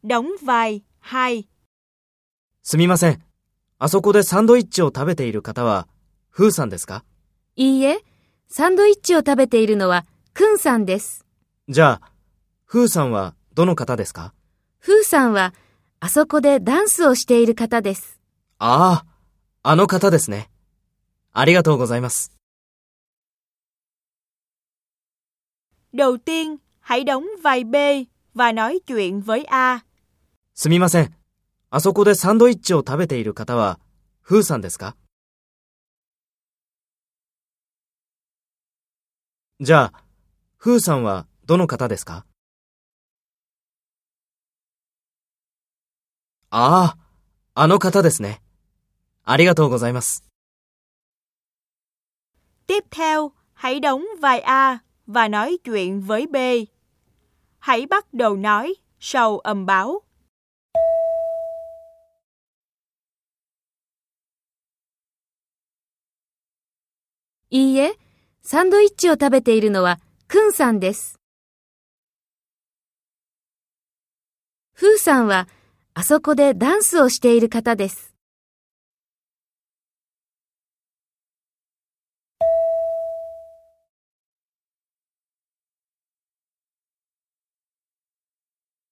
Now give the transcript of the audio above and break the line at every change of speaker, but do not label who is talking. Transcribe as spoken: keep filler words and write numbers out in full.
đóng vai hai.
すみません。あそこでサンドイッチを食べている方は、フーさんですか？
いいえ、サンドイッチを食べているのはクンさんです。
じゃあ、フーさんはどの方ですか？
フーさんはあそこでダンスをしている方です。
ああ、あの方ですね。ありがとうございます。
Đầu tiên, hãy đóng vai B và nói chuyện với A.
すみません。あそこでサンドイッチを食べている方は、フーさんですか？じゃあ、フーさんはどの方ですか？ああ、あの方ですね。ありがとうございます。
Tiếp theo, hãy đóng vai A và nói chuyện với B. Hãy bắt đầu nói sau âm báo.
いいえ、サンドイッチを食べているのはクンさんです。フーさんはあそこでダンスをしている方です。